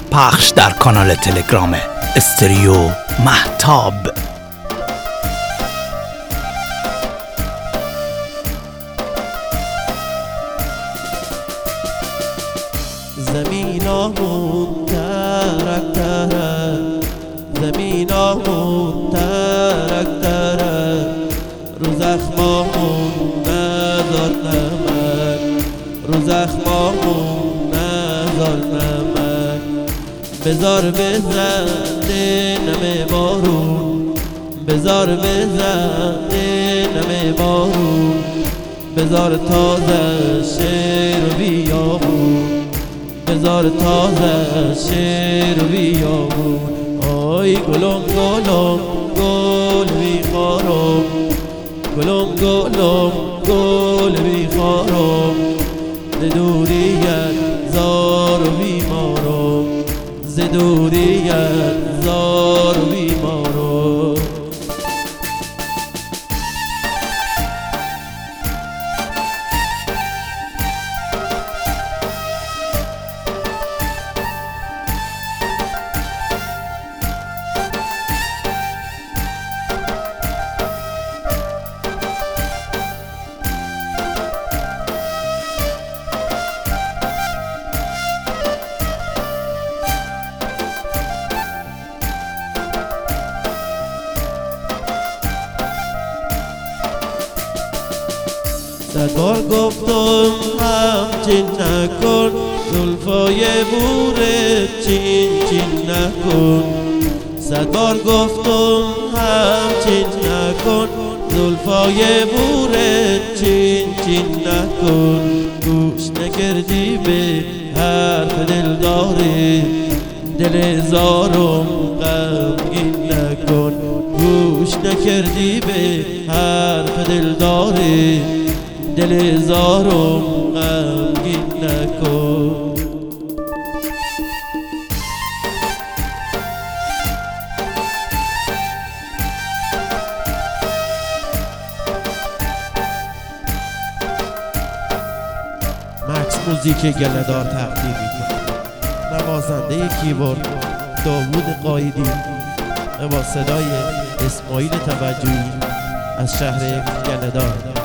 پخش در کانال تلگرام استریو مهتاب. زمینامون ترک ترک، زمینامون ترک ترک، رو زخمامون نذار نمک، رو زخمامون نذار نمک. بذار بزنه نم بارون، بذار بزنه نم بارون، بذار تازه شیر و بیابون، بذار تازه شیر و بیابون. آی گلم گلم گل بیخارم، گلم گلم گل بیخارم، ز دوریت زار و بیمارم، ز دوریت زار و بیمارم. صد بار گفتم همچین نکن، زلفای بورت چین چین نکن. صد بار گفتم همچین نکن، زلفای بورت چین چین نکن. گوش نکردی به حرف دلداری، دل زارم غمگین نکن. گوش نکردی به حرف دلداری، دل زارم غمگین نکن. مکس موزیک گله‌دار تقدیم می‌کند. نوازنده کیبورد داوود قایدی با صدای اسماعیل توجهی از شهر گله‌دار.